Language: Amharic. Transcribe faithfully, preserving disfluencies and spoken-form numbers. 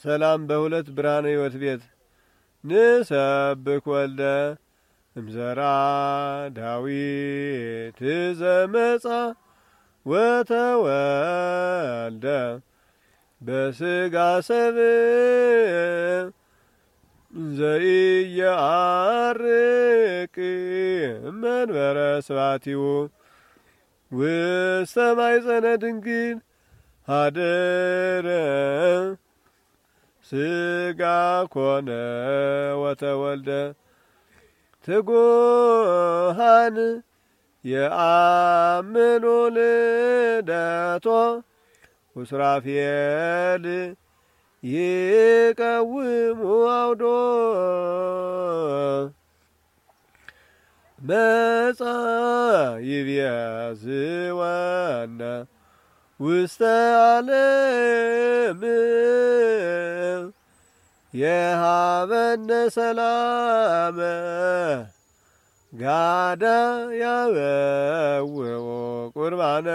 ሰላም በሁለት ብርሃነ ሕይወት ቤት ንሰብክ ወልደ እምዘራ ዳዊት ዘመጻ ወተወልደ በስጋ ሰብእ ዘኢየዐርቅ መንበረ ስብሐቲሁ ውስተ ማኅፀነ ድንግል ሀደረ ስጋ ኮነ ወተወልደ ትጉሃን የአምኑ ልደቶ ወሱራፌል ይቀውሙ አውዶ መጻ ይቤዝወነ ውስተ ዓለም የሃበነ ሰላመ ጋዳ ያበውኦ ቁርባነ